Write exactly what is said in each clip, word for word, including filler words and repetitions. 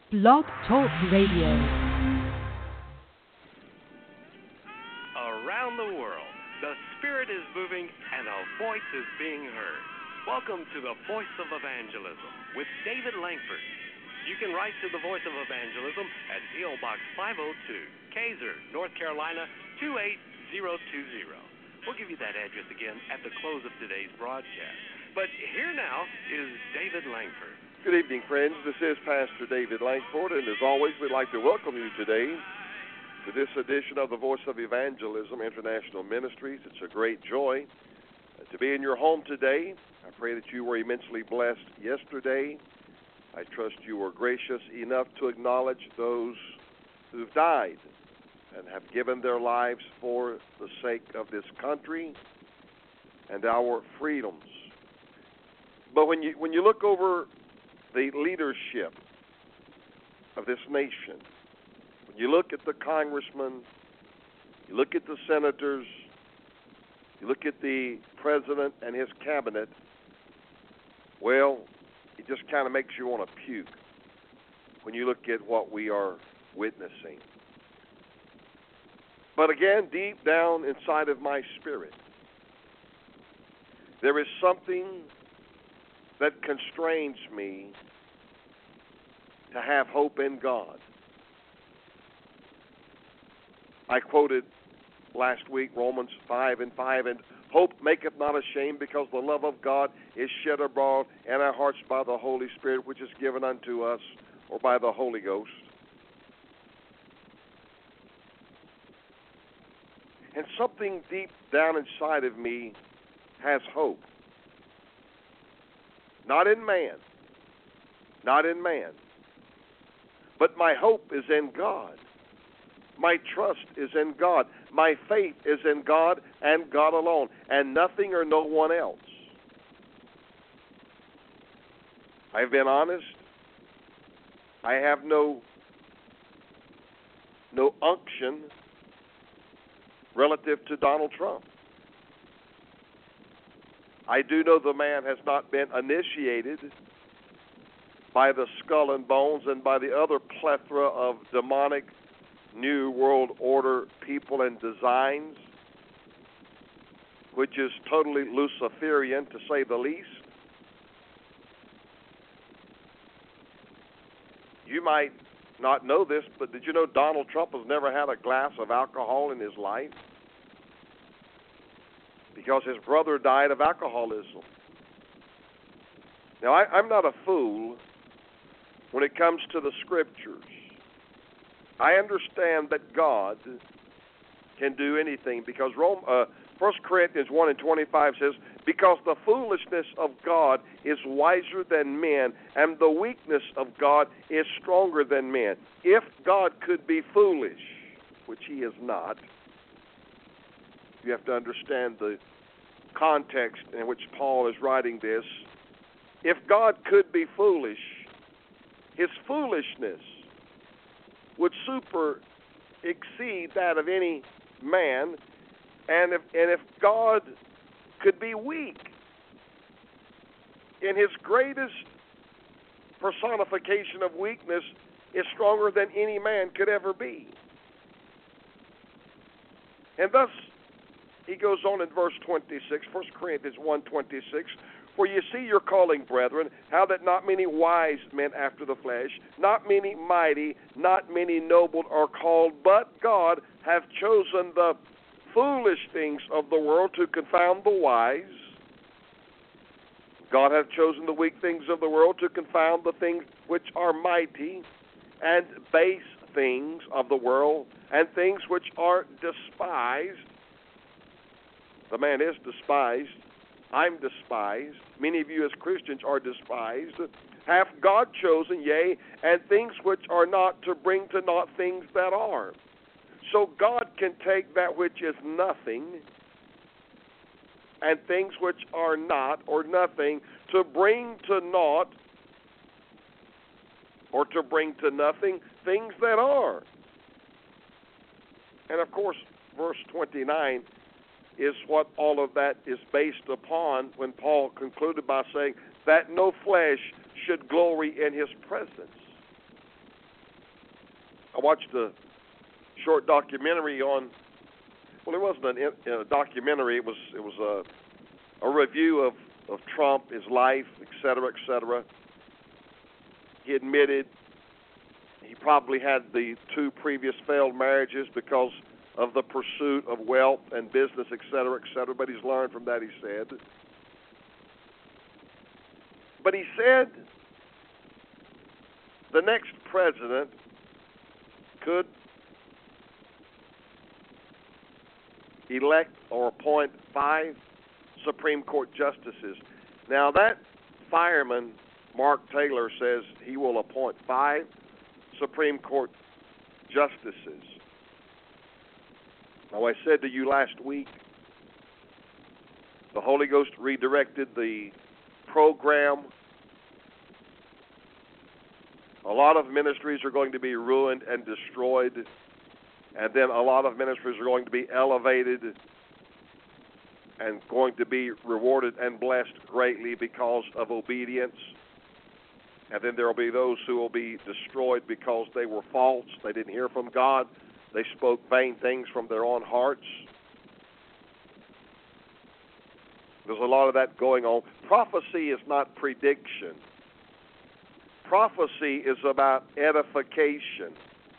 Blog Talk Radio. Around the world, the Spirit is moving and a voice is being heard. Welcome to the Voice of Evangelism with David Langford. You can write to the Voice of Evangelism at P O. Box five oh two, Kaiser, North Carolina two eight zero two zero. We'll give you that address again at the close of today's broadcast. But here now is David Langford. Good evening, friends. This is Pastor David Langford, and as always, we'd like to welcome you today to this edition of the Voice of Evangelism International Ministries. It's a great joy to be in your home today. I pray that you were immensely blessed yesterday. I trust you were gracious enough to acknowledge those who've died and have given their lives for the sake of this country and our freedoms. But when you when you look over the leadership of this nation, when you look at the congressmen, you look at the senators, you look at the president and his cabinet, well, it just kind of makes you want to puke when you look at what we are witnessing. But again, deep down inside of my spirit, there is something that constrains me to have hope in God. I quoted last week Romans five and five, and hope maketh not ashamed, because the love of God is shed abroad in our hearts by the Holy Spirit, which is given unto us, or by the Holy Ghost. And something deep down inside of me has hope. Not in man. Not in man. But my hope is in God. My trust is in God. My faith is in God and God alone, and nothing or no one else. I've been honest. I have no, no unction relative to Donald Trump. I do know the man has not been initiated by the skull and bones and by the other plethora of demonic New World Order people and designs, which is totally Luciferian, to say the least. You might not know this, but did you know Donald Trump has never had a glass of alcohol in his life? Because his brother died of alcoholism. Now, I, I'm not a fool when it comes to the Scriptures. I understand that God can do anything, because Rome, uh, First Corinthians one and twenty-five says, because the foolishness of God is wiser than men, and the weakness of God is stronger than men. If God could be foolish, which he is not, you have to understand the context in which Paul is writing this. If God could be foolish, his foolishness would super exceed that of any man. And if, and if God could be weak in his greatest personification of weakness, is stronger than any man could ever be. And thus, he goes on in verse twenty-six, First Corinthians one twenty-six, for you see your calling, brethren, how that not many wise men after the flesh, not many mighty, not many noble are called, but God hath chosen the foolish things of the world to confound the wise. God hath chosen the weak things of the world to confound the things which are mighty, and base things of the world, and things which are despised. The man is despised. I'm despised. Many of you as Christians are despised. Hath God chosen, yea, and things which are not, to bring to naught things that are. So God can take that which is nothing and things which are not or nothing to bring to naught or to bring to nothing things that are. And of course, verse twenty-nine is what all of that is based upon, when Paul concluded by saying that no flesh should glory in his presence. I watched a short documentary on, well, it wasn't an, a documentary. It was it was a, a review of, of Trump, his life, et cetera, et cetera. He admitted he probably had the two previous failed marriages because of the pursuit of wealth and business, et cetera, et cetera. But he's learned from that, he said. But he said the next president could elect or appoint five Supreme Court justices. Now, that fireman, Mark Taylor, says he will appoint five Supreme Court justices. Now, I said to you last week, the Holy Ghost redirected the program. A lot of ministries are going to be ruined and destroyed, and then a lot of ministries are going to be elevated and going to be rewarded and blessed greatly because of obedience. And then there will be those who will be destroyed because they were false. They didn't hear from God. They spoke vain things from their own hearts. There's a lot of that going on. Prophecy is not prediction. Prophecy is about edification.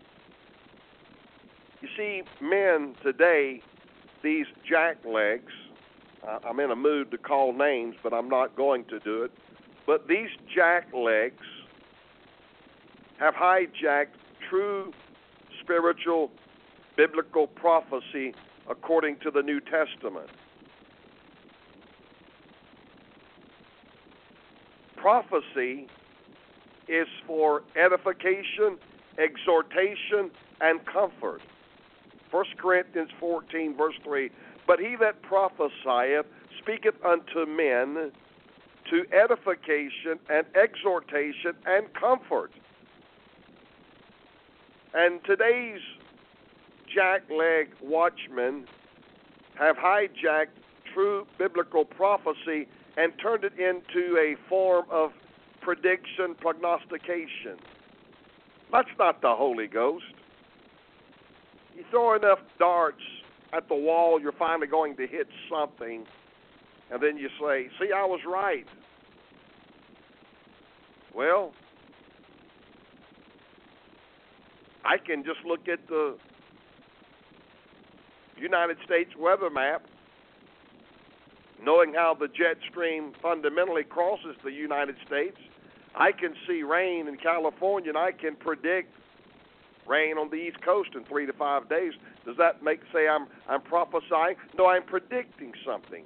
You see, men today, these jacklegs, I'm in a mood to call names, but I'm not going to do it. But these jacklegs have hijacked true spiritual biblical prophecy according to the New Testament. Prophecy is for edification, exhortation, and comfort. First Corinthians fourteen, verse three, but he that prophesieth speaketh unto men to edification and exhortation and comfort. And today's jackleg watchmen have hijacked true biblical prophecy and turned it into a form of prediction, prognostication. That's not the Holy Ghost. You throw enough darts at the wall, you're finally going to hit something, and then you say, see, I was right. Well, I can just look at the United States weather map, knowing how the jet stream fundamentally crosses the United States. I can see rain in California, and I can predict rain on the East Coast in three to five days. Does that make say I'm I'm prophesying? No, I'm predicting something.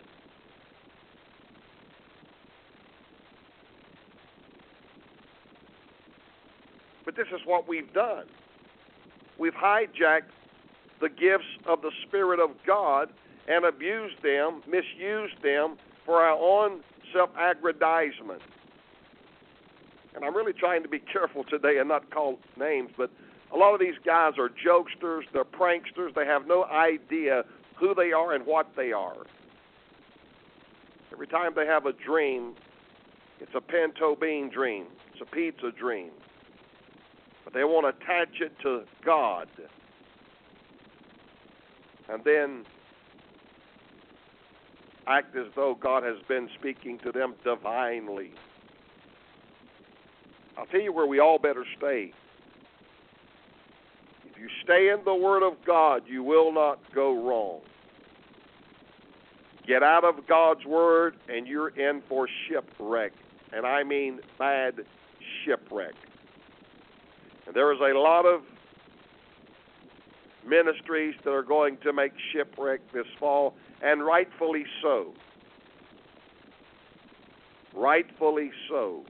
But this is what we've done. We've hijacked the gifts of the Spirit of God and abused them, misused them for our own self-aggrandizement. And I'm really trying to be careful today and not call names, but a lot of these guys are jokesters, they're pranksters, they have no idea who they are and what they are. Every time they have a dream, it's a pinto bean dream, it's a pizza dream. But they want to attach it to God. And then act as though God has been speaking to them divinely. I'll tell you where we all better stay. If you stay in the Word of God, you will not go wrong. Get out of God's Word, and you're in for shipwreck. And I mean bad shipwreck. And there is a lot of ministries that are going to make shipwreck this fall, and rightfully so. Rightfully so.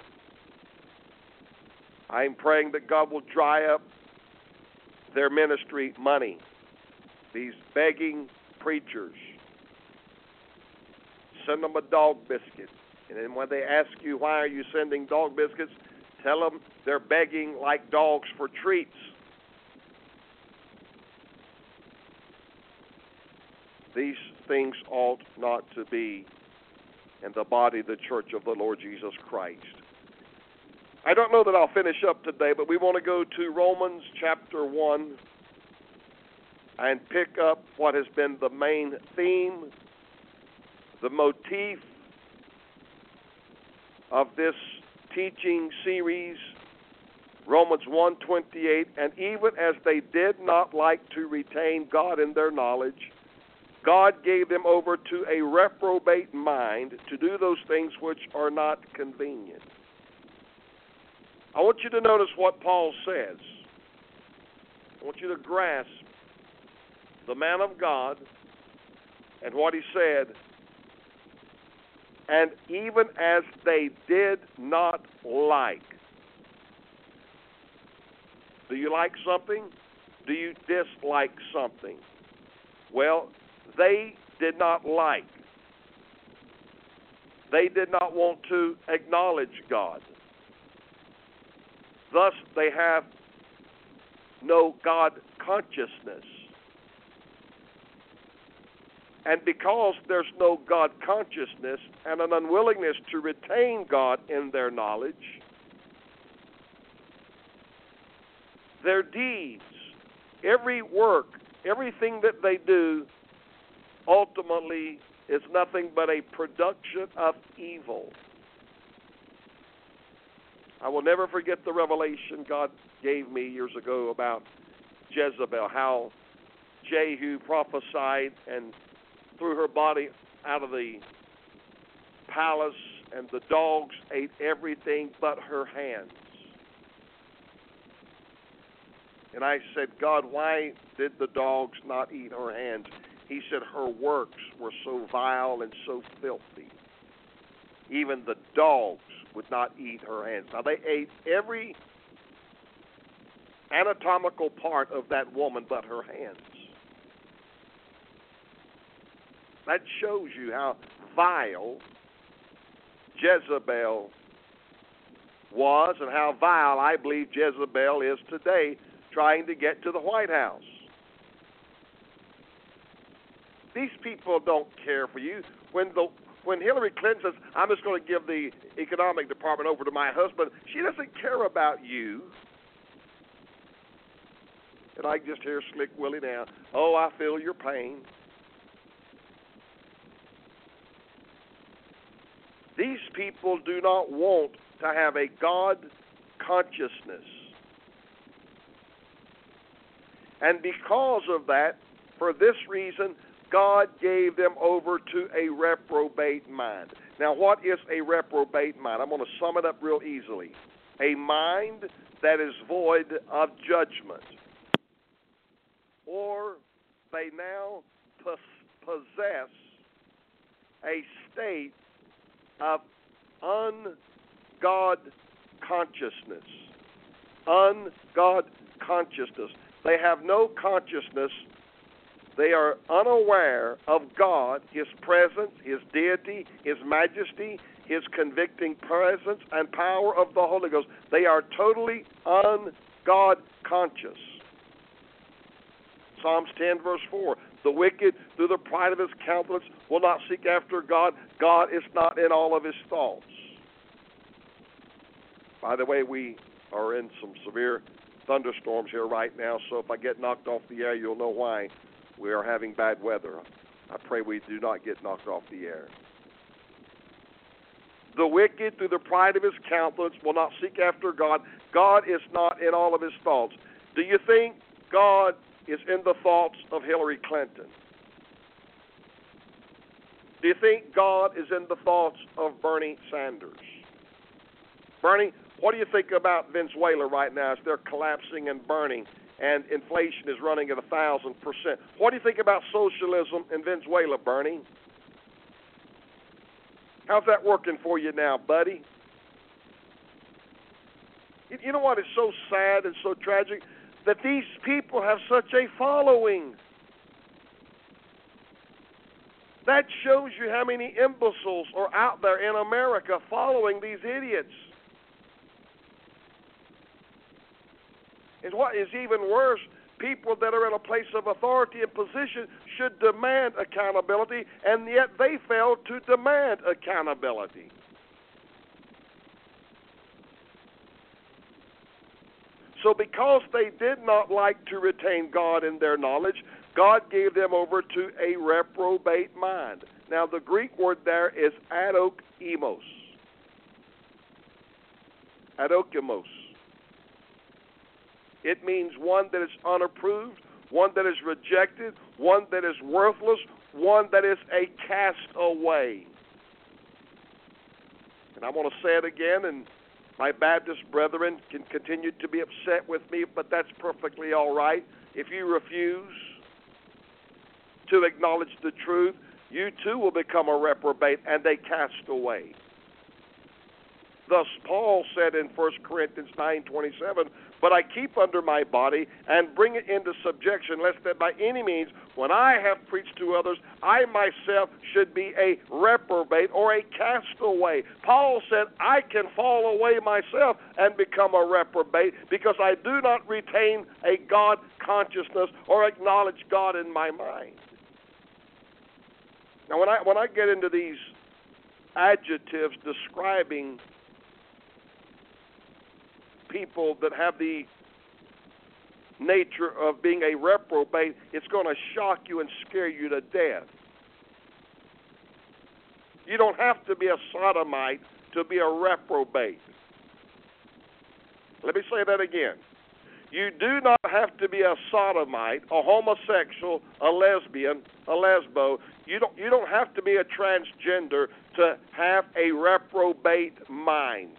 I'm praying that God will dry up their ministry money. These begging preachers. Send them a dog biscuit. And then when they ask you, why are you sending dog biscuits, tell them they're begging like dogs for treats. These things ought not to be in the body of the church of the Lord Jesus Christ. I don't know that I'll finish up today, but we want to go to Romans chapter one and pick up what has been the main theme, the motif of this teaching series, Romans one twenty-eight. And even as they did not like to retain God in their knowledge, God gave them over to a reprobate mind to do those things which are not convenient. I want you to notice what Paul says. I want you to grasp the man of God and what he said. And even as they did not like. Do you like something? Do you dislike something? Well, they did not like. They did not want to acknowledge God. Thus, they have no God consciousness. And because there's no God consciousness and an unwillingness to retain God in their knowledge, their deeds, every work, everything that they do, ultimately is nothing but a production of evil. I will never forget the revelation God gave me years ago about Jezebel, how Jehu prophesied and threw her body out of the palace, and the dogs ate everything but her hands. And I said, God, why did the dogs not eat her hands? He said her works were so vile and so filthy. Even the dogs would not eat her hands. Now, they ate every anatomical part of that woman but her hands. That shows you how vile Jezebel was and how vile I believe Jezebel is today, trying to get to the White House. These people don't care for you. When the when Hillary Clinton says, I'm just going to give the economic department over to my husband, she doesn't care about you. And I just hear Slick Willie now, oh, I feel your pain. These people do not want to have a God consciousness. And because of that, for this reason, God gave them over to a reprobate mind. Now, what is a reprobate mind? I'm going to sum it up real easily. A mind that is void of judgment. Or they now possess a state of un-God consciousness. Un-God consciousness. They have no consciousness. They are unaware of God, His presence, His deity, His majesty, His convicting presence, and power of the Holy Ghost. They are totally un-God conscious. Psalms ten, verse four. The wicked, through the pride of his countenance, will not seek after God. God is not in all of his thoughts. By the way, we are in some severe thunderstorms here right now, so if I get knocked off the air, you'll know why. We are having bad weather. I pray we do not get knocked off the air. The wicked, through the pride of his countenance, will not seek after God. God is not in all of his thoughts. Do you think God is in the thoughts of Hillary Clinton? Do you think God is in the thoughts of Bernie Sanders? Bernie, what do you think about Venezuela right now as they're collapsing and burning and inflation is running at a thousand percent? What do you think about socialism in Venezuela, Bernie? How's that working for you now, buddy? You know what is so sad and so tragic? That these people have such a following. That shows you how many imbeciles are out there in America following these idiots. And what is even worse, people that are in a place of authority and position should demand accountability, and yet they fail to demand accountability. So because they did not like to retain God in their knowledge, God gave them over to a reprobate mind. Now, the Greek word there is adokimos. Adokimos. It means one that is unapproved, one that is rejected, one that is worthless, one that is a castaway. And I want to say it again, and my Baptist brethren can continue to be upset with me, but that's perfectly all right. If you refuse to acknowledge the truth, you too will become a reprobate and a castaway. Thus, Paul said in First Corinthians nine twenty-seven, "But I keep under my body and bring it into subjection, lest that by any means, when I have preached to others, I myself should be a reprobate or a castaway." Paul said, I can fall away myself and become a reprobate because I do not retain a God consciousness or acknowledge God in my mind. Now, when I when I get into these adjectives describing people that have the nature of being a reprobate, it's going to shock you and scare you to death. You don't have to be a sodomite to be a reprobate. Let me say that again. You do not have to be a sodomite, a homosexual, a lesbian, a lesbo. You don't, you don't have to be a transgender to have a reprobate mind.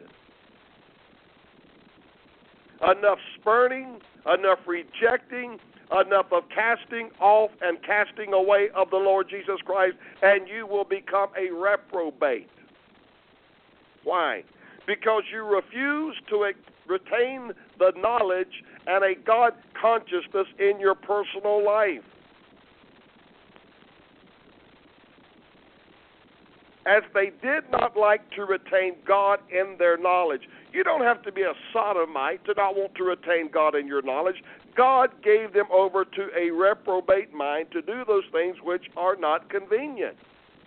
Enough spurning, enough rejecting, enough of casting off and casting away of the Lord Jesus Christ, and you will become a reprobate. Why? Because you refuse to retain the knowledge and a God consciousness in your personal life. As they did not like to retain God in their knowledge. You don't have to be a sodomite to not want to retain God in your knowledge. God gave them over to a reprobate mind to do those things which are not convenient.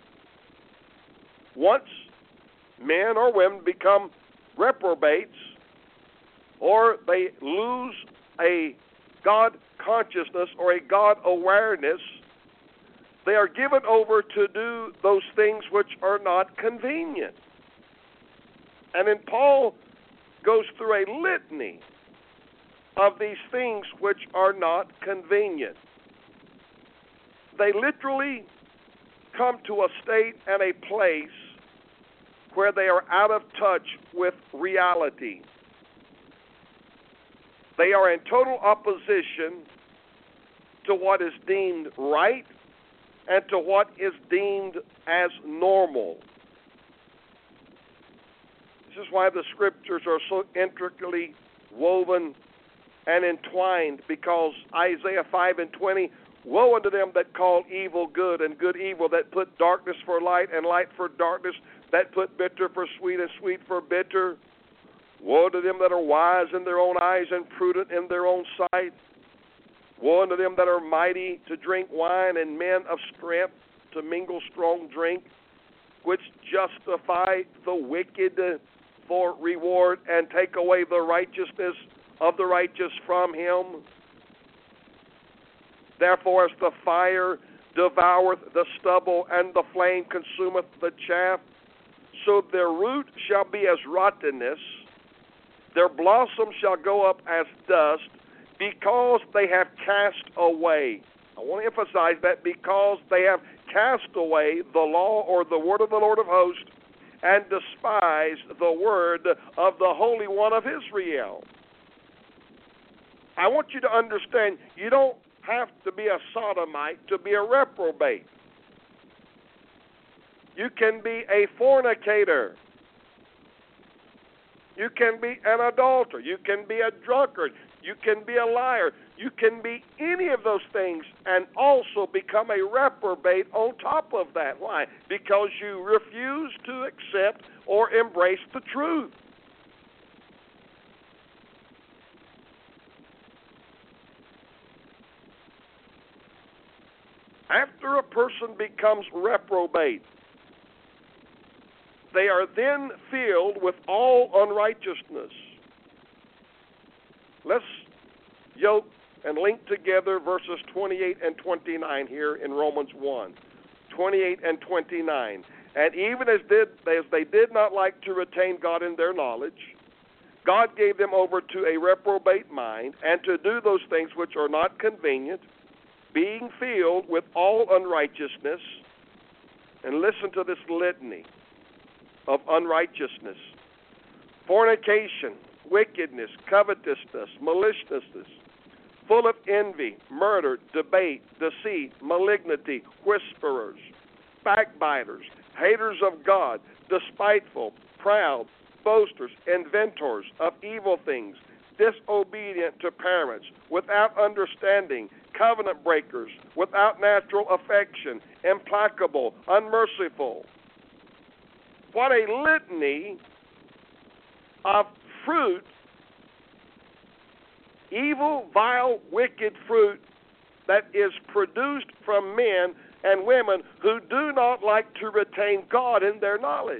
Once men or women become reprobates, or they lose a God consciousness or a God awareness, they are given over to do those things which are not convenient. And then Paul goes through a litany of these things which are not convenient. They literally come to a state and a place where they are out of touch with reality. They are in total opposition to what is deemed right and to what is deemed as normal. This is why the Scriptures are so intricately woven and entwined, because Isaiah five and twenty, woe unto them that call evil good and good evil, that put darkness for light and light for darkness, that put bitter for sweet and sweet for bitter. Woe to them that are wise in their own eyes and prudent in their own sight. Woe unto them that are mighty to drink wine and men of strength to mingle strong drink, which justify the wicked for reward and take away the righteousness of the righteous from him. Therefore, as the fire devoureth the stubble and the flame consumeth the chaff, so their root shall be as rottenness, their blossom shall go up as dust, because they have cast away. I want to emphasize that, because they have cast away the law or the word of the Lord of hosts and despised the word of the Holy One of Israel. I want you to understand, you don't have to be a sodomite to be a reprobate. You can be a fornicator. You can be an adulterer. You can be a drunkard. You can be a liar. You can be any of those things and also become a reprobate on top of that. Why? Because you refuse to accept or embrace the truth. After a person becomes reprobate, they are then filled with all unrighteousness. let's yoke and link together verses twenty-eight and twenty-nine here in Romans one. twenty-eight and twenty-nine. And even as, did, as they did not like to retain God in their knowledge, God gave them over to a reprobate mind, and to do those things which are not convenient, being filled with all unrighteousness. And listen to this litany of unrighteousness: fornication, wickedness, covetousness, maliciousness, full of envy, murder, debate, deceit, malignity, whisperers, backbiters, haters of God, despiteful, proud, boasters, inventors of evil things, disobedient to parents, without understanding, covenant breakers, without natural affection, implacable, unmerciful. What a litany of fruit, evil, vile, wicked fruit that is produced from men and women who do not like to retain God in their knowledge.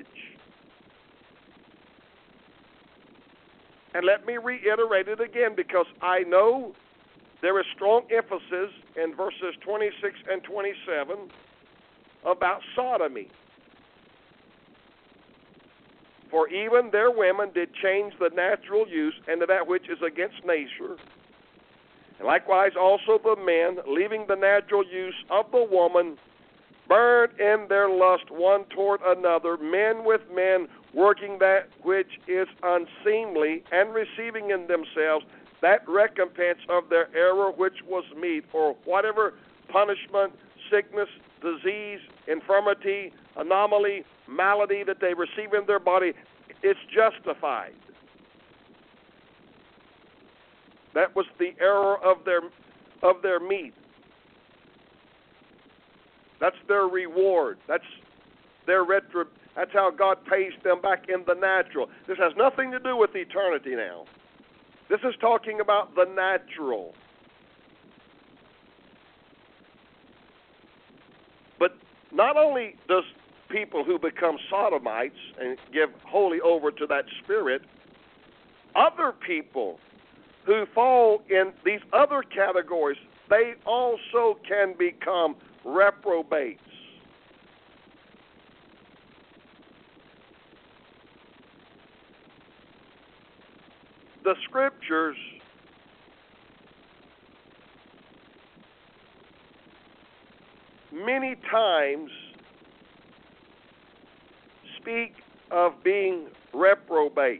And let me reiterate it again, because I know there is strong emphasis in verses twenty-six and twenty-seven about sodomy. For even their women did change the natural use into that which is against nature. And likewise also the men, leaving the natural use of the woman, burned in their lust one toward another, men with men, working that which is unseemly, and receiving in themselves that recompense of their error which was meet, or whatever punishment, sickness, disease, infirmity, anomaly, malady that they receive in their body, it's justified. That was the error of their of their meat. That's their reward. That's their retro. That's how God pays them back in the natural. This has nothing to do with eternity now. This is talking about the natural. But not only does people who become sodomites and give wholly over to that spirit, other people who fall in these other categories, they also can become reprobates. The scriptures many times speak of being reprobate.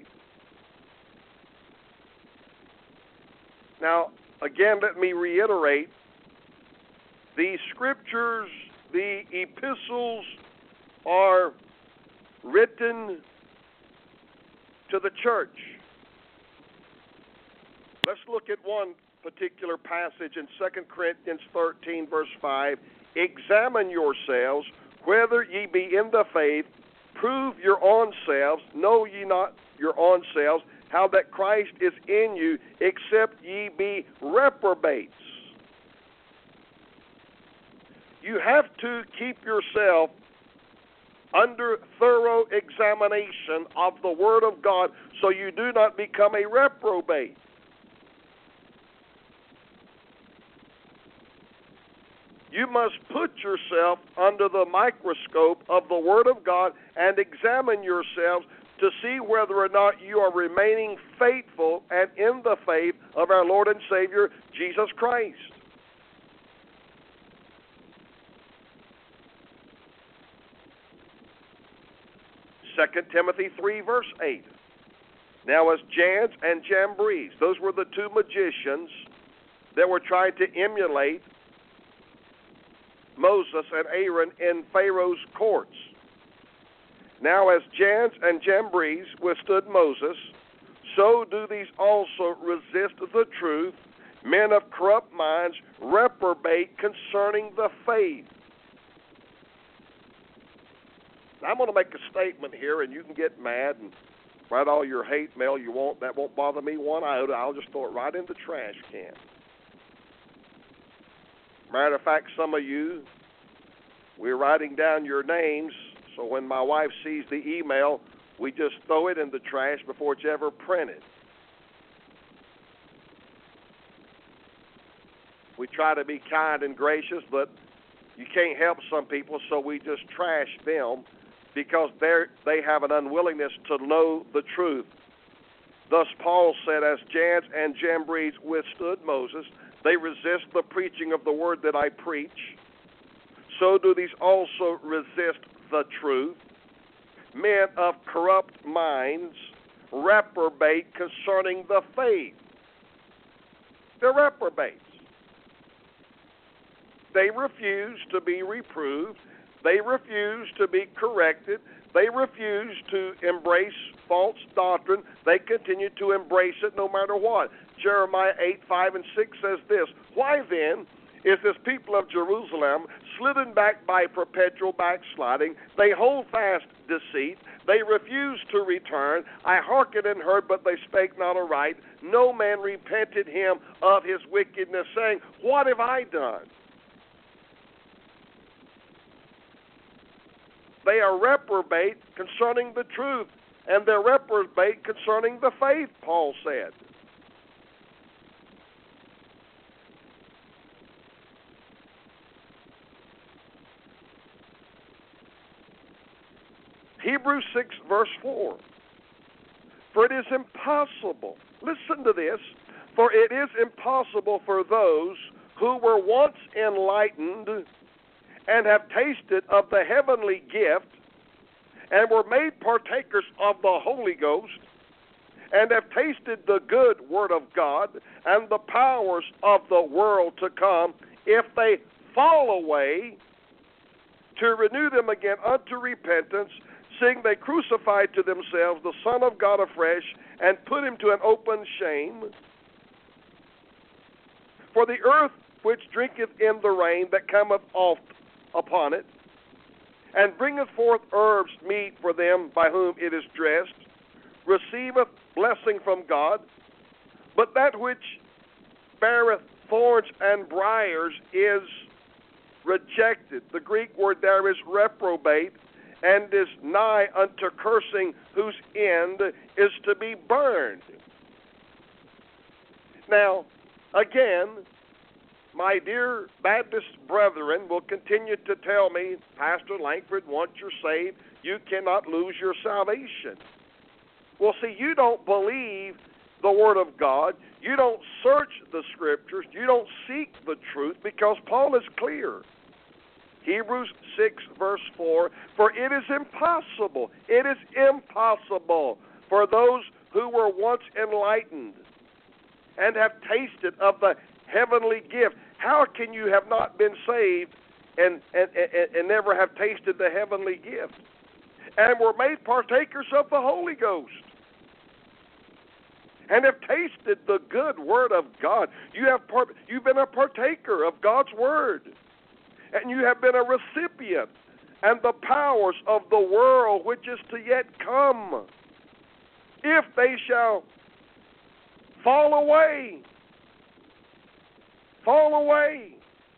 Now, again, let me reiterate, the scriptures, the epistles are written to the church. Let's look at one particular passage in Second Corinthians thirteen, verse five. Examine yourselves, whether ye be in the faith. Prove your own selves. Know ye not your own selves, how that Christ is in you, except ye be reprobates. You have to keep yourself under thorough examination of the Word of God so you do not become a reprobate. You must put yourself under the microscope of the Word of God and examine yourselves to see whether or not you are remaining faithful and in the faith of our Lord and Savior, Jesus Christ. Second Timothy three, verse eight. Now as Jannes and Jambres, those were the two magicians that were trying to emulate Moses and Aaron in Pharaoh's courts. Now as Jannes and Jambres withstood Moses, so do these also resist the truth, men of corrupt minds, reprobate concerning the faith. Now, I'm going to make a statement here, and you can get mad and write all your hate mail you want. That won't bother me one iota. I'll just throw it right in the trash can. Matter of fact, some of you, we're writing down your names, so when my wife sees the email, we just throw it in the trash before it's ever printed. We try to be kind and gracious, but you can't help some people, so we just trash them because they they have an unwillingness to know the truth. Thus Paul said, as Jannes and Jambres withstood Moses, they resist the preaching of the word that I preach. So do these also resist the truth. Men of corrupt minds reprobate concerning the faith. They're reprobates. They refuse to be reproved. They refuse to be corrected. They refuse to embrace false doctrine. They continue to embrace it no matter what. Jeremiah eight, five, and six says this, why then is this people of Jerusalem slidden back by perpetual backsliding? They hold fast deceit. They refuse to return. I hearkened and heard, but they spake not aright. No man repented him of his wickedness, saying, what have I done? They are reprobate concerning the truth, and they're reprobate concerning the faith, Paul said. Hebrews six, verse four. For it is impossible, listen to this, for it is impossible for those who were once enlightened and have tasted of the heavenly gift and were made partakers of the Holy Ghost and have tasted the good word of God and the powers of the world to come, if they fall away, to renew them again unto repentance, seeing they crucified to themselves the Son of God afresh, and put him to an open shame. For the earth which drinketh in the rain that cometh oft upon it, and bringeth forth herbs meet for them by whom it is dressed, receiveth blessing from God. But that which beareth thorns and briars is rejected. The Greek word there is reprobate, and is nigh unto cursing, whose end is to be burned. Now, again, my dear Baptist brethren will continue to tell me, Pastor Langford, once you're saved, you cannot lose your salvation. Well, see, you don't believe the Word of God. You don't search the Scriptures. You don't seek the truth, because Paul is clear. Hebrews six, verse four, for it is impossible, it is impossible for those who were once enlightened and have tasted of the heavenly gift. How can you have not been saved and, and, and, and never have tasted the heavenly gift? And were made partakers of the Holy Ghost and have tasted the good word of God. You have part, you've been a partaker of God's word. And you have been a recipient, and the powers of the world which is to yet come, if they shall fall away, fall away.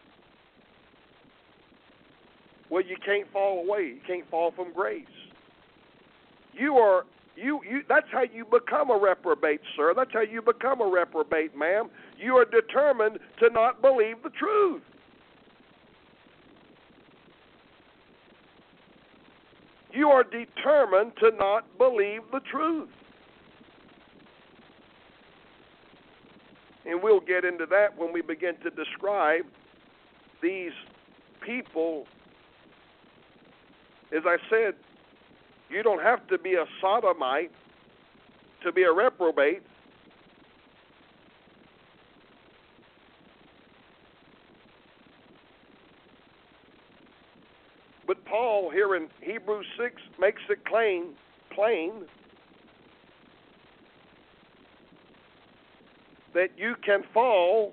Well, you can't fall away. You can't fall from grace. You are you you. That's how you become a reprobate, sir. That's how you become a reprobate, ma'am. You are determined to not believe the truth. You are determined to not believe the truth. And we'll get into that when we begin to describe these people. As I said, you don't have to be a sodomite to be a reprobate. But Paul here in Hebrews six makes it plain, plain that you can fall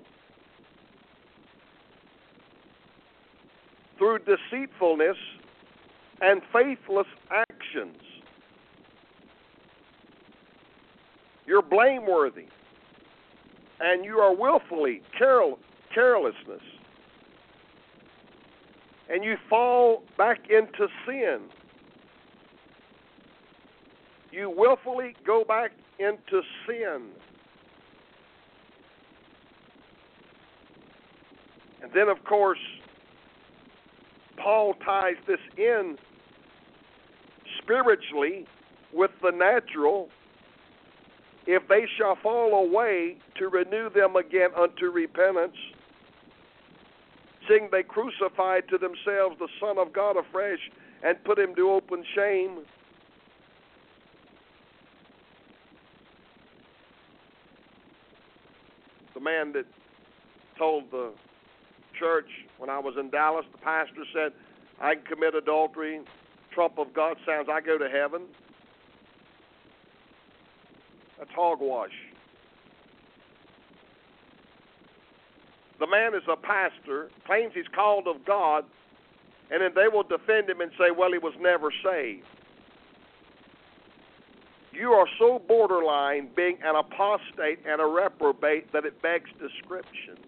through deceitfulness and faithless actions. You're blameworthy, and you are willfully carel- carelessness. And you fall back into sin. You willfully go back into sin. And then, of course, Paul ties this in spiritually with the natural. If they shall fall away, to renew them again unto repentance, seeing they crucified to themselves the Son of God afresh, and put him to open shame. The man that told the church when I was in Dallas, the pastor said, I can commit adultery, trump of God sounds, I go to heaven. That's hogwash. The man is a pastor, claims he's called of God, and then they will defend him and say, well, he was never saved. You are so borderline being an apostate and a reprobate that it begs description.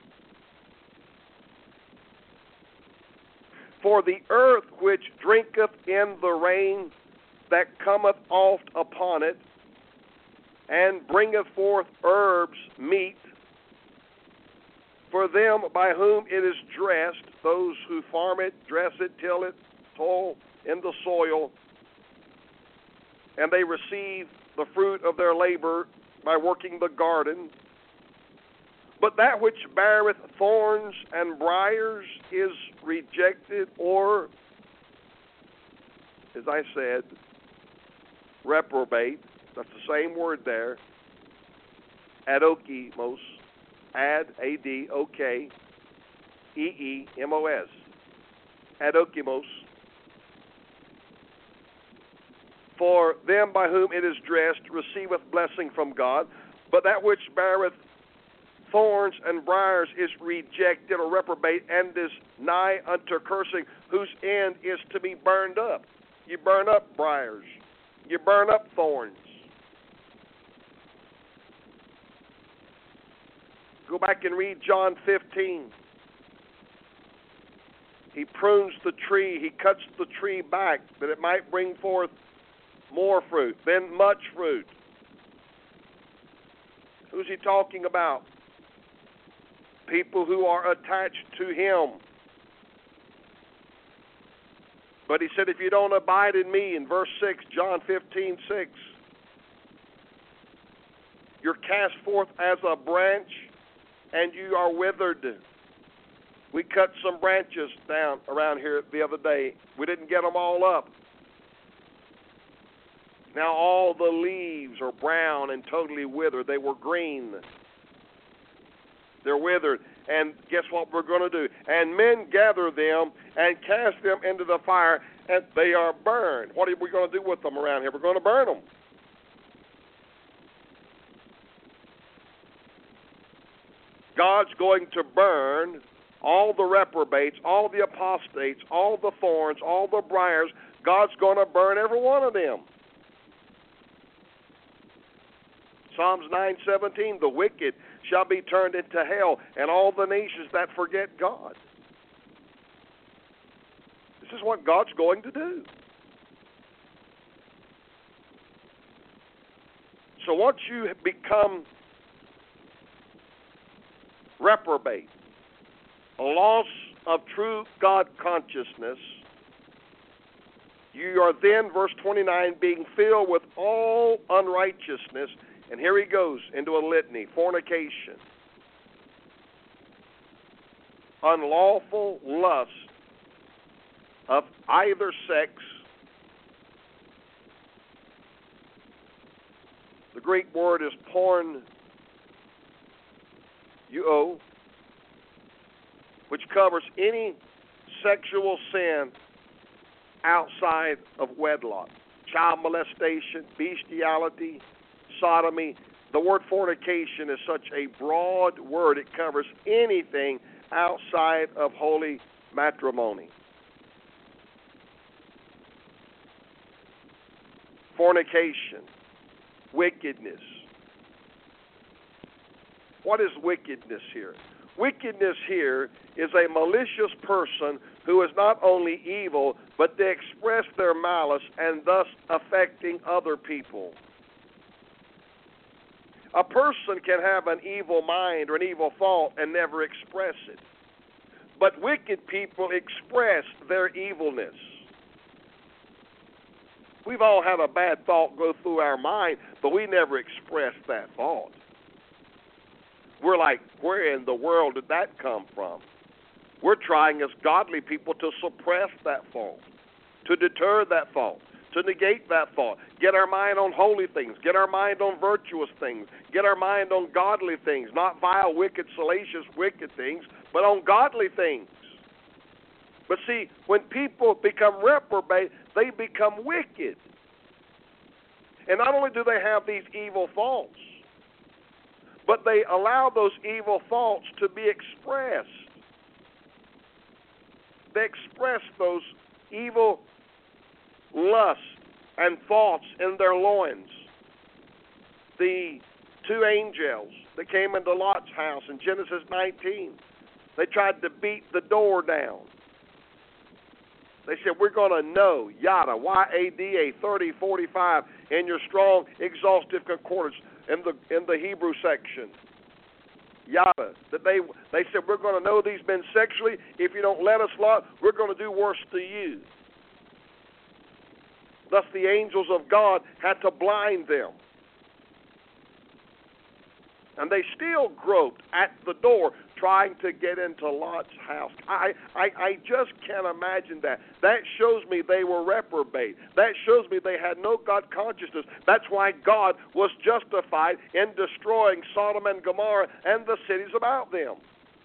For the earth which drinketh in the rain that cometh oft upon it, and bringeth forth herbs meet, for them by whom it is dressed, those who farm it, dress it, till it, toil in the soil, and they receive the fruit of their labor by working the garden. But that which beareth thorns and briars is rejected, or, as I said, reprobate. That's the same word there. Adokimos. Ad, A D O K E E M O S. Adokimos. For them by whom it is dressed receiveth blessing from God, but that which beareth thorns and briars is rejected or reprobate, and is nigh unto cursing, whose end is to be burned up. You burn up briars. You burn up thorns. Go back and read John fifteen. He prunes the tree. He cuts the tree back that it might bring forth more fruit, then much fruit. Who's he talking about? People who are attached to him. But he said, if you don't abide in me, in verse six, John fifteen, six, you're cast forth as a branch, and you are withered. We cut some branches down around here the other day. We didn't get them all up. Now all the leaves are brown and totally withered. They were green. They're withered. And guess what we're going to do? And men gather them and cast them into the fire, and they are burned. What are we going to do with them around here? We're going to burn them. God's going to burn all the reprobates, all the apostates, all the thorns, all the briars. God's going to burn every one of them. Psalms nine seventeen, the wicked shall be turned into hell, and all the nations that forget God. This is what God's going to do. So once you become reprobate, a loss of true God consciousness, you are then, verse twenty-nine, being filled with all unrighteousness. And here he goes into a litany: fornication, unlawful lust of either sex. The Greek word is porn, uo, which covers any sexual sin outside of wedlock. Child molestation, bestiality, sodomy. The word fornication is such a broad word, it covers anything outside of holy matrimony. Fornication, wickedness. What is wickedness here? Wickedness here is a malicious person who is not only evil, but they express their malice and thus affecting other people. A person can have an evil mind or an evil thought and never express it. But wicked people express their evilness. We've all had a bad thought go through our mind, but we never express that thought. We're like, where in the world did that come from? We're trying as godly people to suppress that thought, to deter that thought, to negate that thought, get our mind on holy things, get our mind on virtuous things, get our mind on godly things, not vile, wicked, salacious, wicked things, but on godly things. But see, when people become reprobate, they become wicked. And not only do they have these evil thoughts, but they allow those evil thoughts to be expressed. They express those evil lusts and thoughts in their loins. The two angels that came into Lot's house in Genesis nineteen, they tried to beat the door down. They said, we're going to know, yada, Y A D A thirty forty-five, in your strong, exhaustive concordance in the in the Hebrew section. Yada. That they they said, we're going to know these men sexually. If you don't let us, Lot, we're going to do worse to you. Thus the angels of God had to blind them. And they still groped at the door trying to get into Lot's house. I, I, I just can't imagine that. That shows me they were reprobate. That shows me they had no God consciousness. That's why God was justified in destroying Sodom and Gomorrah and the cities about them.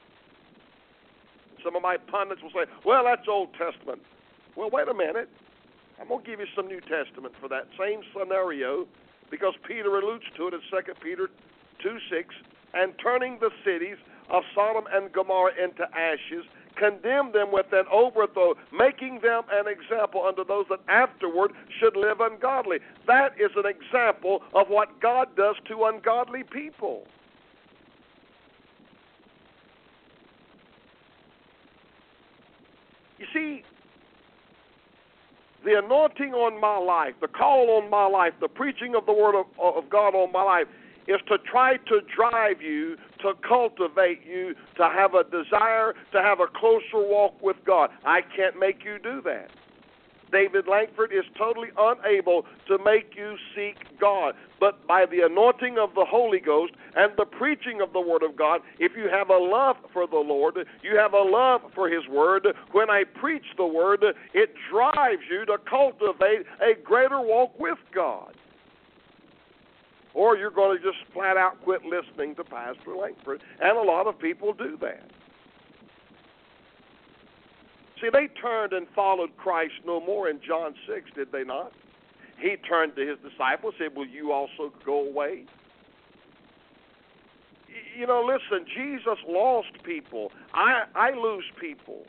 Some of my pundits will say, well, that's Old Testament. Well, wait a minute. I'm going to give you some New Testament for that same scenario, because Peter alludes to it in Second Peter two six, and turning the cities of Sodom and Gomorrah into ashes, condemned them with an overthrow, making them an example unto those that afterward should live ungodly. That is an example of what God does to ungodly people. You see, the anointing on my life, the call on my life, the preaching of the Word of, of God on my life is to try to drive you, to cultivate you, to have a desire to have a closer walk with God. I can't make you do that. David Lankford is totally unable to make you seek God. But by the anointing of the Holy Ghost and the preaching of the Word of God, if you have a love for the Lord, you have a love for His Word, when I preach the Word, it drives you to cultivate a greater walk with God. Or you're going to just flat out quit listening to Pastor Lankford. And a lot of people do that. See, they turned and followed Christ no more in John six, did they not? He turned to His disciples and said, will you also go away? You know, listen, Jesus lost people. I, I lose people.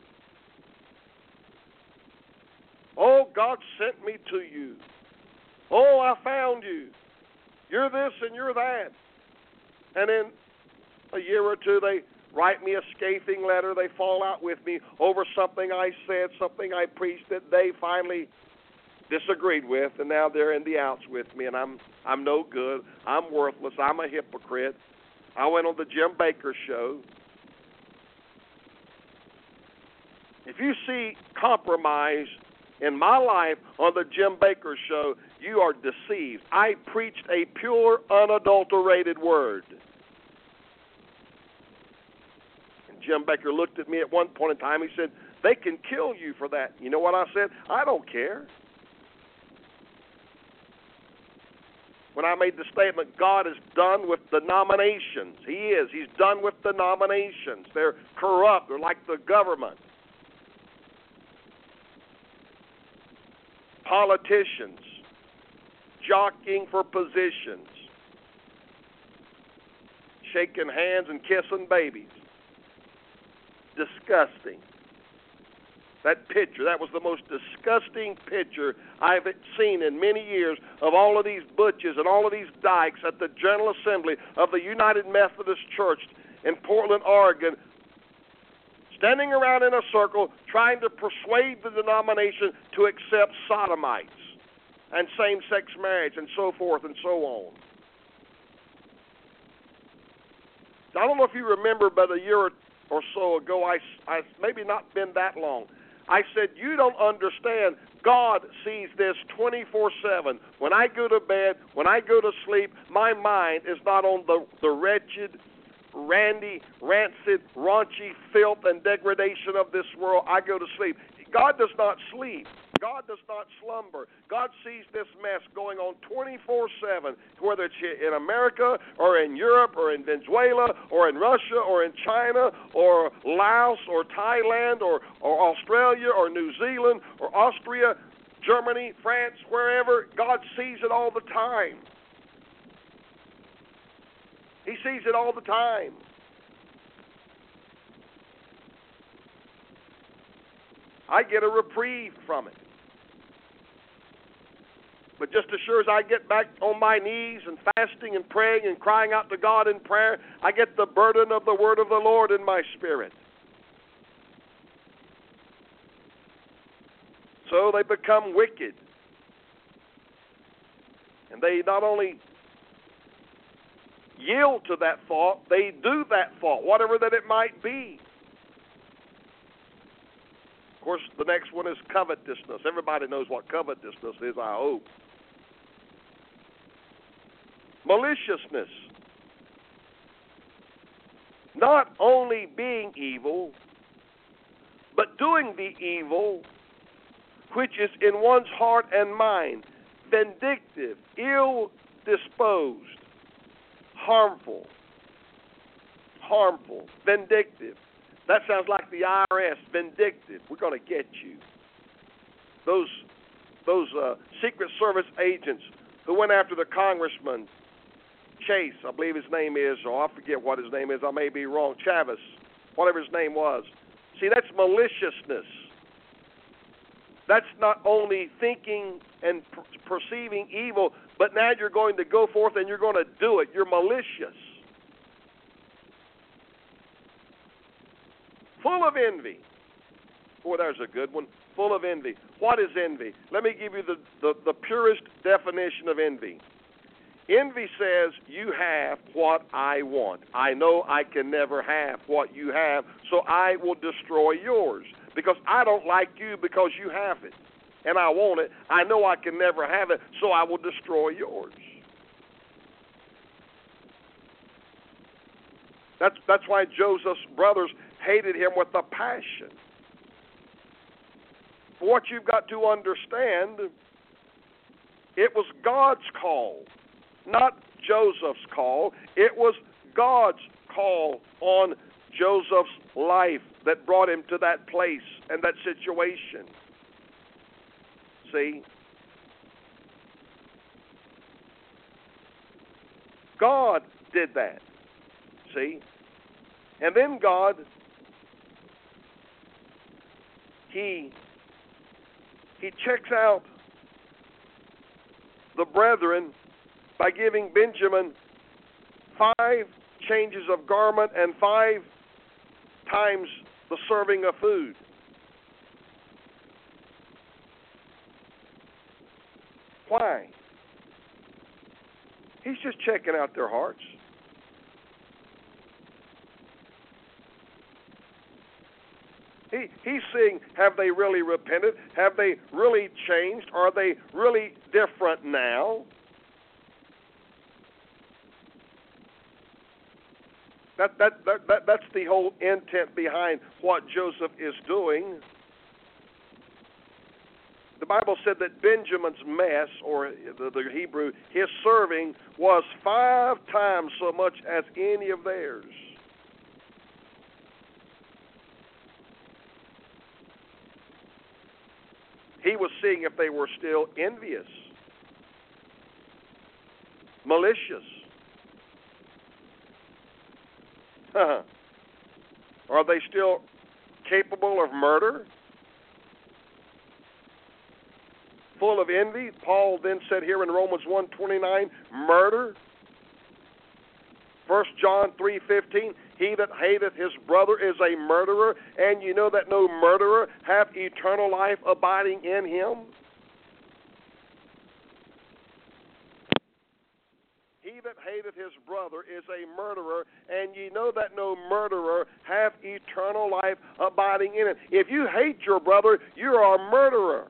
Oh, God sent me to you. Oh, I found you. You're this and you're that. And in a year or two, they write me a scathing letter. They fall out with me over something I said, something I preached that they finally disagreed with, and now they're in the outs with me, and I'm I'm no good. I'm worthless. I'm a hypocrite. I went on the Jim Bakker show. If you see compromise in my life on the Jim Bakker show, you are deceived. I preached a pure, unadulterated word. And Jim Bakker looked at me at one point in time. He said, they can kill you for that. You know what I said? I don't care. When I made the statement, God is done with denominations. He is. He's done with denominations. They're corrupt. They're like the government. Politicians jockeying for positions, shaking hands and kissing babies. Disgusting. That picture, that was the most disgusting picture I've seen in many years of all of these butches and all of these dykes at the General Assembly of the United Methodist Church in Portland, Oregon, standing around in a circle trying to persuade the denomination to accept sodomites and same-sex marriage and so forth and so on. I don't know if you remember, but a year or or so ago, I, I maybe not been that long, I said, you don't understand. God sees this twenty-four seven. When I go to bed, when I go to sleep, my mind is not on the, the wretched, randy, rancid, raunchy filth and degradation of this world. I go to sleep. God does not sleep. God does not slumber. God sees this mess going on twenty-four seven, whether it's in America or in Europe or in Venezuela or in Russia or in China or Laos or Thailand or, or Australia or New Zealand or Austria, Germany, France, wherever. God sees it all the time. He sees it all the time. I get a reprieve from it. But just as sure as I get back on my knees and fasting and praying and crying out to God in prayer, I get the burden of the word of the Lord in my spirit. So they become wicked. And they not only yield to that thought, they do that thought, whatever that it might be. Of course, the next one is covetousness. Everybody knows what covetousness is, I hope. Maliciousness. Not only being evil, but doing the evil which is in one's heart and mind. Vindictive, ill-disposed, harmful, harmful, vindictive. That sounds like the I R S, vindictive. We're going to get you. Those those uh, Secret Service agents who went after the Congressman Chase, I believe his name is, or I forget what his name is, I may be wrong, Chavez, whatever his name was. See, that's maliciousness. That's not only thinking and per- perceiving evil, but now you're going to go forth and you're going to do it. You're malicious. Full of envy. Boy, there's a good one. Full of envy. What is envy? Let me give you the, the, the purest definition of envy. Envy says, you have what I want. I know I can never have what you have, so I will destroy yours. Because I don't like you because you have it, and I want it. I know I can never have it, so I will destroy yours. That's, that's why Joseph's brothers hated him with a passion. What you've got to understand, it was God's call, not Joseph's call. It was God's call on Joseph's life that brought him to that place and that situation. See? God did that. See? And then God, He He checks out the brethren by giving Benjamin five changes of garment and five times the serving of food. Why? He's just checking out their hearts. He, he's seeing, have they really repented? Have they really changed? Are they really different now? That, that, that, that, that's the whole intent behind what Joseph is doing. The Bible said that Benjamin's mess, or the, the Hebrew, his serving, was five times so much as any of theirs. He was seeing if they were still envious, malicious. Are they still capable of murder? Full of envy? Paul then said here in Romans one twenty-nine, murder. First John three fifteen, he that hateth his brother is a murderer, and you know that no murderer hath eternal life abiding in him. He that hateth his brother is a murderer, and ye know that no murderer hath eternal life abiding in it. If you hate your brother, you are a murderer.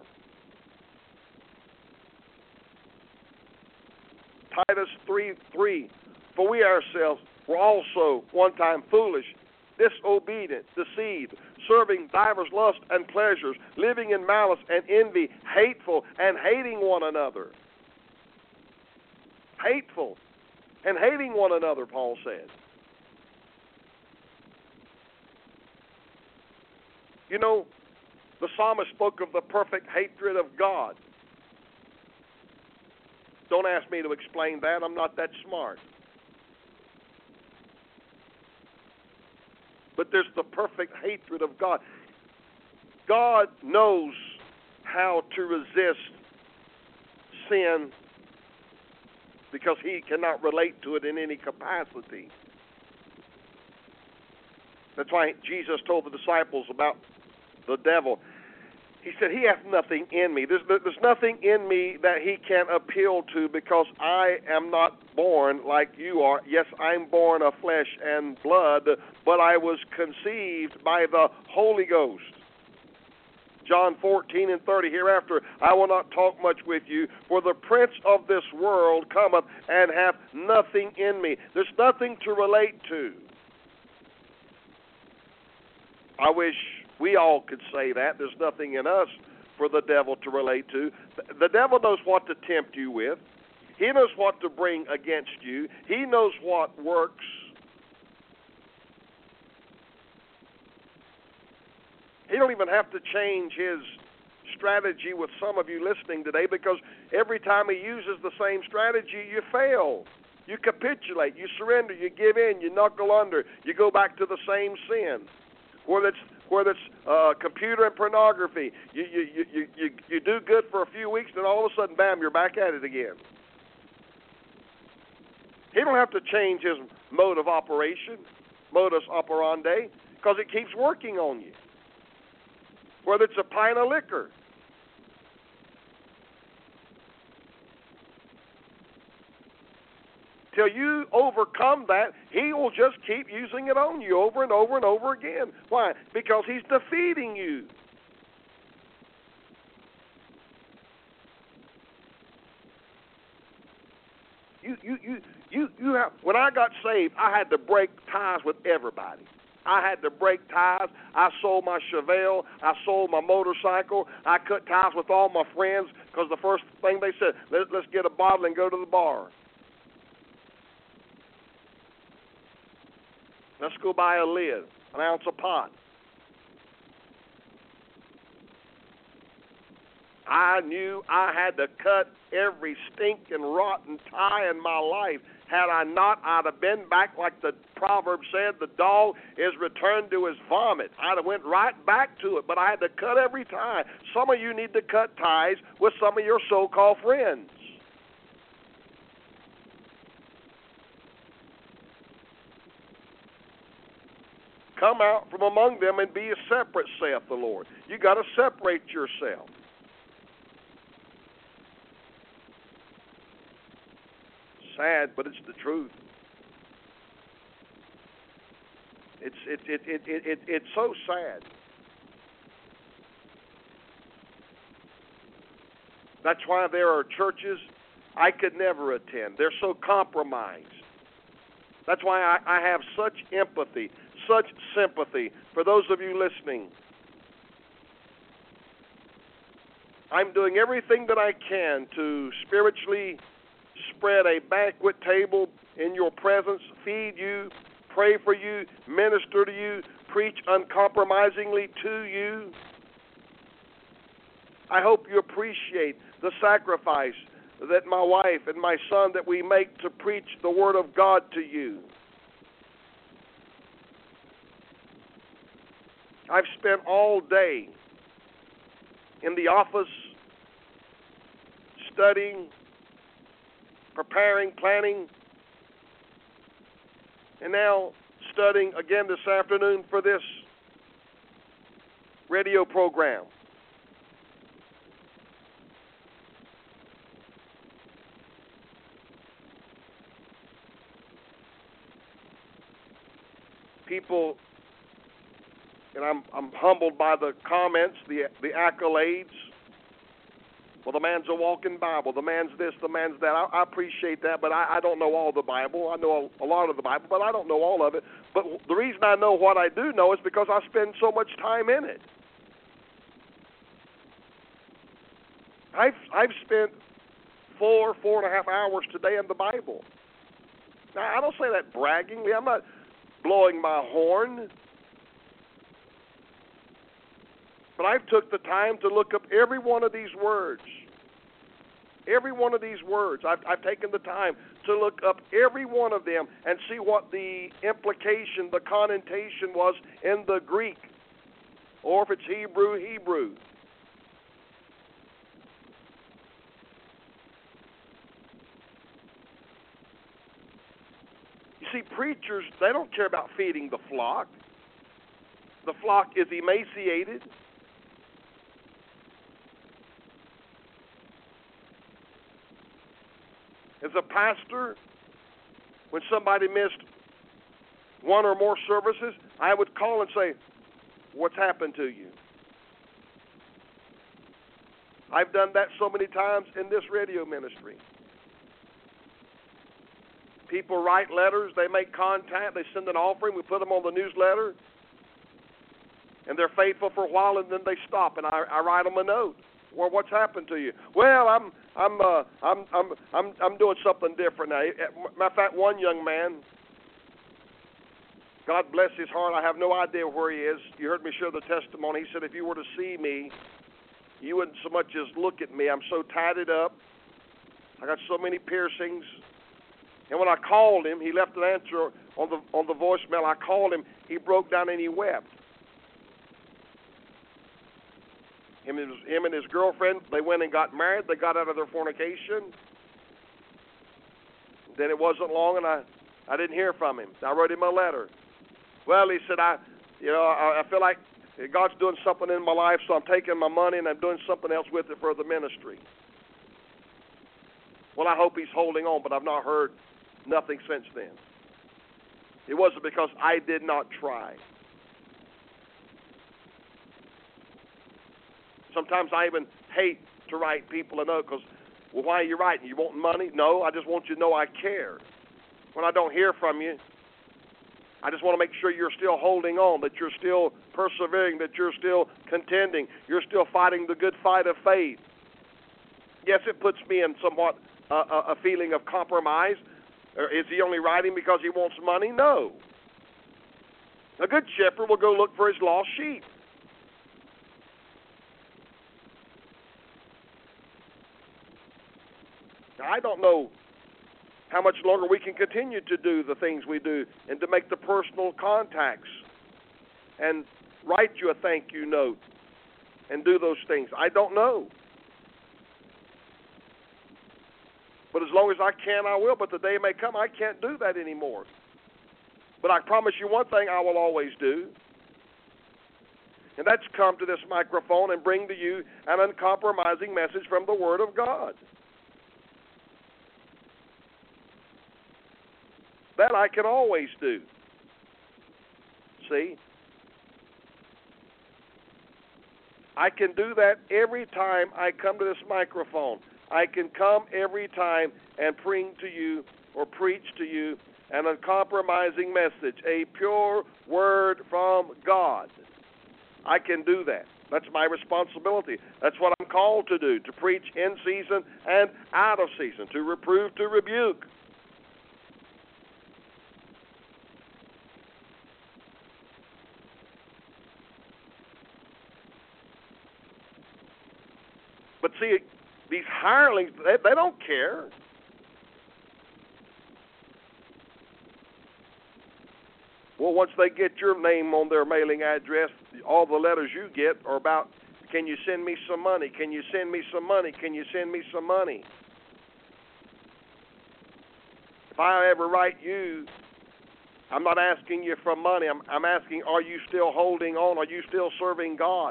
Titus three three, for we ourselves were also one time foolish, disobedient, deceived, serving divers lusts and pleasures, living in malice and envy, hateful and hating one another. Hateful and hating one another, Paul says. You know, the psalmist spoke of the perfect hatred of God. Don't ask me to explain that. I'm not that smart. But there's the perfect hatred of God. God knows how to resist sin because he cannot relate to it in any capacity. That's why Jesus told the disciples about the devil. He said, he hath nothing in me. There's, there's nothing in me that he can appeal to because I am not born like you are. Yes, I'm born of flesh and blood, but I was conceived by the Holy Ghost. John fourteen and thirty, hereafter I will not talk much with you, for the prince of this world cometh and hath nothing in me. There's nothing to relate to. I wish we all could say that. There's nothing in us for the devil to relate to. The devil knows what to tempt you with. He knows what to bring against you. He knows what works. He don't even have to change his strategy with some of you listening today, because every time he uses the same strategy, you fail. You capitulate. You surrender. You give in. You knuckle under. You go back to the same sin. Whether it's whether it's uh, computer and pornography, you, you, you, you, you do good for a few weeks, then all of a sudden, bam, you're back at it again. He don't have to change his mode of operation, modus operandi, because it keeps working on you. Whether it's a pint of liquor, till you overcome that, he will just keep using it on you over and over and over again. Why? Because he's defeating you. You, you, you, you, you have. When I got saved, I had to break ties with everybody. I had to break ties. I sold my Chevelle. I sold my motorcycle. I cut ties with all my friends because the first thing they said, Let, let's get a bottle and go to the bar. Let's go buy a lid, an ounce of pot. I knew I had to cut every stinking rotten tie in my life. Had I not, I'd have been back like the proverb said, the dog is returned to his vomit. I'd have went right back to it, but I had to cut every tie. Some of you need to cut ties with some of your so-called friends. Come out from among them and be a separate, saith the Lord. You got to separate yourself. Sad, but it's the truth. It's it it it it, it it's so sad. That's why there are churches I could never attend. They're so compromised. That's why I, I have such empathy, such sympathy for those of you listening. I'm doing everything that I can to spiritually spread a banquet table in your presence, feed you, pray for you, minister to you, preach uncompromisingly to you. I hope you appreciate the sacrifice that my wife and my son that we make to preach the Word of God to you. I've spent all day in the office studying, preparing, planning, and now studying again this afternoon for this radio program. people, and I'm I'm humbled by the comments, the the accolades. Well, the man's a walking Bible. The man's this, the man's that. I, I appreciate that, but I, I don't know all the Bible. I know a, a lot of the Bible, but I don't know all of it. But the reason I know what I do know is because I spend so much time in it. I've I've spent four, four and a half hours today in the Bible. Now, I don't say that braggingly. I'm not blowing my horn. But I've took the time to look up every one of these words. Every one of these words. I've, I've taken the time to look up every one of them and see what the implication, the connotation was in the Greek. Or if it's Hebrew, Hebrew. You see, preachers, they don't care about feeding the flock. The flock is emaciated. As a pastor, when somebody missed one or more services, I would call and say, "What's happened to you?" I've done that so many times in this radio ministry. People write letters, they make contact, they send an offering, we put them on the newsletter, and they're faithful for a while, and then they stop, and I, I write them a note. Well, what's happened to you? Well, I'm I'm uh, I'm I'm I'm I'm doing something different now. Matter of fact, one young man, God bless his heart, I have no idea where he is. You heard me share the testimony. He said, if you were to see me, you wouldn't so much as look at me. I'm so tatted up. I got so many piercings. And when I called him, he left an answer on the on the voicemail. I called him. He broke down and he wept. Him and, his, him and his girlfriend, they went and got married. They got out of their fornication. Then it wasn't long, and I, I didn't hear from him. I wrote him a letter. Well, he said, I, you know, I, I feel like God's doing something in my life, so I'm taking my money and I'm doing something else with it for the ministry. Well, I hope he's holding on, but I've not heard nothing since then. It wasn't because I did not try. Sometimes I even hate to write people a note because, well, why are you writing? You want money? No, I just want you to know I care. When I don't hear from you, I just want to make sure you're still holding on, that you're still persevering, that you're still contending, you're still fighting the good fight of faith. Yes, it puts me in somewhat uh, a feeling of compromise. Is he only writing because he wants money? No. A good shepherd will go look for his lost sheep. Now, I don't know how much longer we can continue to do the things we do and to make the personal contacts and write you a thank you note and do those things. I don't know. But as long as I can, I will. But the day may come, I can't do that anymore. But I promise you one thing I will always do, and that's come to this microphone and bring to you an uncompromising message from the Word of God. That I can always do. See? I can do that every time I come to this microphone. I can come every time and bring to you or preach to you an uncompromising message, a pure word from God. I can do that. That's my responsibility. That's what I'm called to do, to preach in season and out of season, to reprove, to rebuke. But see, these hirelings, they, they don't care. Well, once they get your name on their mailing address, all the letters you get are about, can you send me some money? Can you send me some money? Can you send me some money? If I ever write you, I'm not asking you for money. I'm, I'm asking, are you still holding on? Are you still serving God?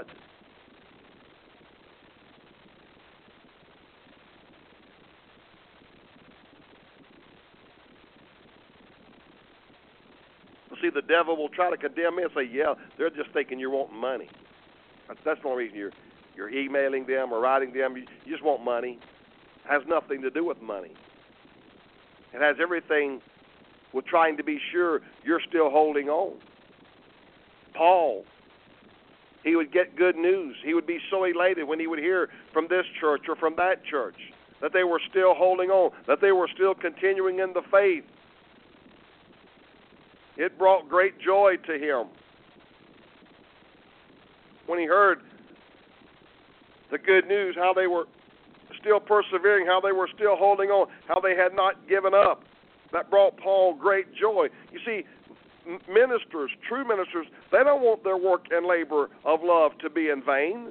See, see, the devil will try to condemn me and say, yeah, they're just thinking you're wanting money. That's, that's the only reason you're, you're emailing them or writing them. You, you just want money. It has nothing to do with money. It has everything with trying to be sure you're still holding on. Paul, he would get good news. He would be so elated when he would hear from this church or from that church that they were still holding on, that they were still continuing in the faith. It brought great joy to him when he heard the good news, how they were still persevering, how they were still holding on, how they had not given up. That brought Paul great joy. You see, ministers, true ministers, they don't want their work and labor of love to be in vain.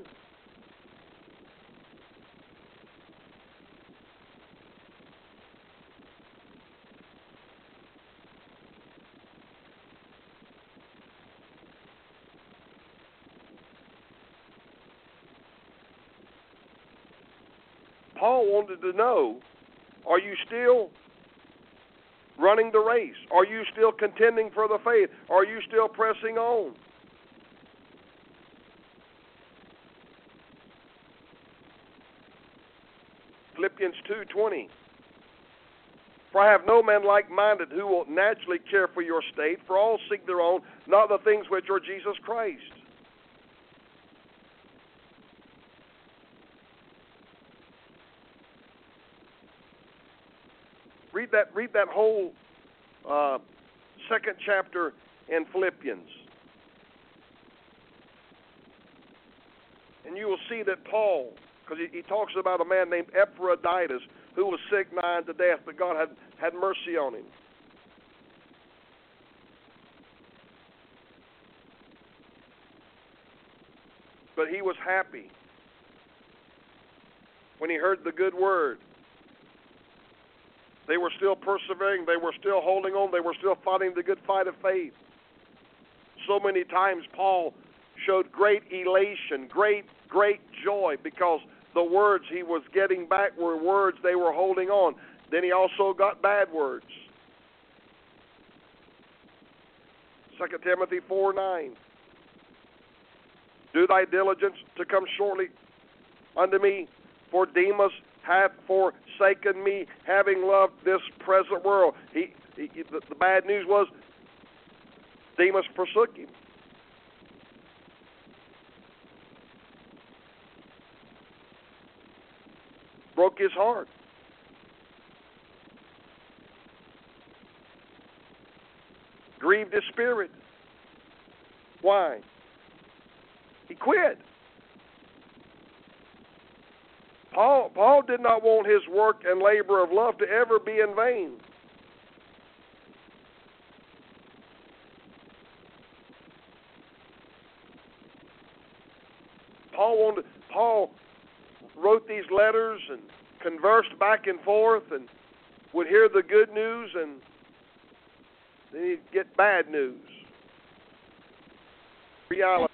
Paul wanted to know, are you still running the race? Are you still contending for the faith? Are you still pressing on? Philippians two twenty. For I have no man like-minded who will naturally care for your state, for all seek their own, not the things which are Jesus Christ. Read that, read that whole uh, second chapter in Philippians. And you will see that Paul, because he, he talks about a man named Epaphroditus who was sick nigh unto death, but God had, had mercy on him. But he was happy when he heard the good word. They were still persevering. They were still holding on. They were still fighting the good fight of faith. So many times Paul showed great elation, great, great joy because the words he was getting back were words they were holding on. Then he also got bad words. Second Timothy four nine. Do thy diligence to come shortly unto me, for Demas hath forsaken me, having loved this present world. He, he the, the bad news was Demas forsook him. Broke his heart. Grieved his spirit. Why? He quit. Paul, Paul did not want his work and labor of love to ever be in vain. Paul wanted, Paul wrote these letters and conversed back and forth and would hear the good news and then he'd get bad news. Reality.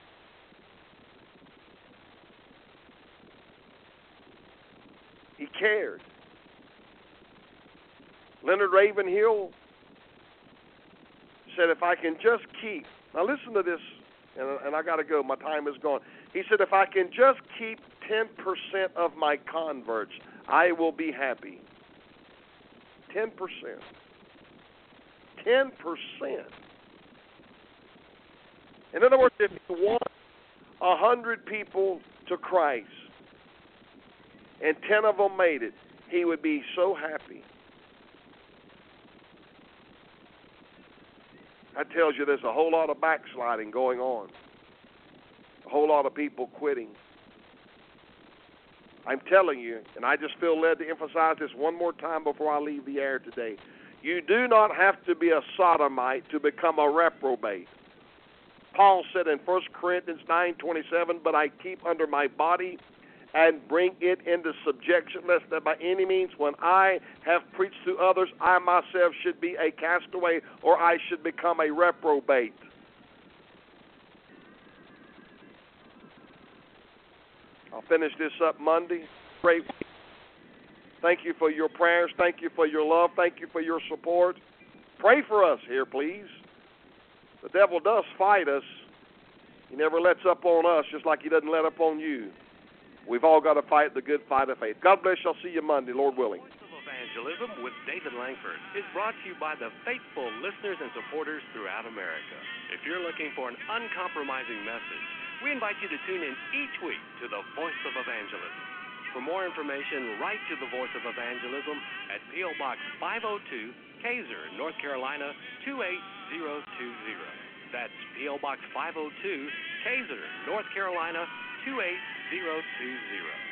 He cared. Leonard Ravenhill said, if I can just keep, now listen to this, and, and I got to go, my time is gone. He said, if I can just keep ten percent of my converts, I will be happy. ten percent. ten percent. In other words, if you want one hundred people to Christ, and ten of them made it, he would be so happy. That tells you there's a whole lot of backsliding going on. A whole lot of people quitting. I'm telling you, and I just feel led to emphasize this one more time before I leave the air today. You do not have to be a sodomite to become a reprobate. Paul said in First Corinthians nine twenty-seven, but I keep under my body and bring it into subjection, lest that by any means when I have preached to others, I myself should be a castaway or I should become a reprobate. I'll finish this up Monday. Great. Thank you for your prayers. Thank you for your love. Thank you for your support. Pray for us here, please. The devil does fight us. He never lets up on us, just like he doesn't let up on you. We've all got to fight the good fight of faith. God bless you. I'll see you Monday, Lord willing. Voice of Evangelism with David Langford is brought to you by the faithful listeners and supporters throughout America. If you're looking for an uncompromising message, we invite you to tune in each week to the Voice of Evangelism. For more information, write to the Voice of Evangelism at P O. Box five oh two, Kaiser, North Carolina two eight zero two zero. That's P O. Box five oh two, Kaiser, North Carolina two eight zero two zero.